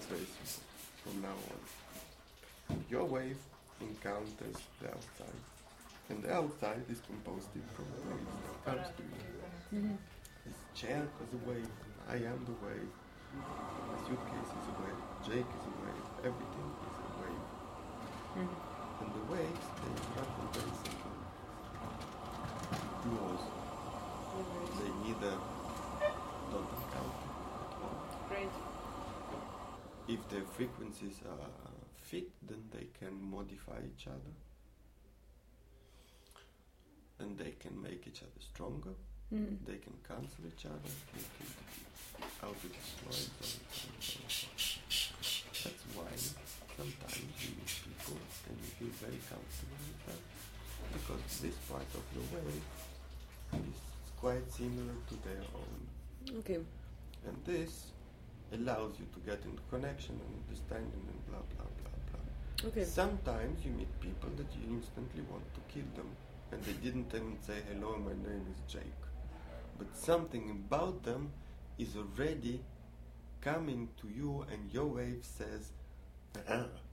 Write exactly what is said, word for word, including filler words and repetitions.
very simple from now on. Your wave encounters the outside, and the outside is composed from waves that comes to you. Mm-hmm. This chair is a wave, I am the wave, my suitcase is a wave, Jake is a wave, everything is a wave. Mm-hmm. And the waves, they interact in very simple laws. They neither don't encounter at all. Great. If their frequencies are fit, then they can modify each other. And they can make each other stronger. Mm. They can cancel each other. They can out with the noise all the time. That's why sometimes you meet people and you feel very comfortable with them, because this part of the wave is quite similar to their own. Okay. And this allows you to get into connection and understanding and blah blah blah blah. Okay. Sometimes you meet people that you instantly want to kill them, and they didn't even say hello, my name is Jake. But something about them is already coming to you, and your wave says, ah,